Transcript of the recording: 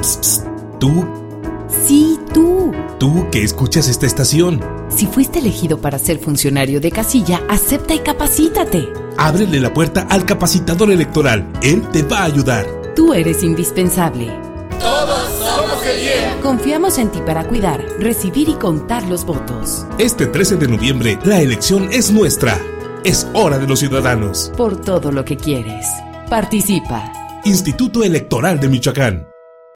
Psst, psst. ¿Tú? Sí, tú. ¿Tú que escuchas esta estación? Si fuiste elegido para ser funcionario de casilla, acepta y capacítate. Ábrele la puerta al capacitador electoral. Él te va a ayudar. Tú eres indispensable. Todos somos el IEM. Confiamos en ti para cuidar, recibir y contar los votos. Este 13 de noviembre, la elección es nuestra. Es hora de los ciudadanos. Por todo lo que quieres. Participa. Instituto Electoral de Michoacán.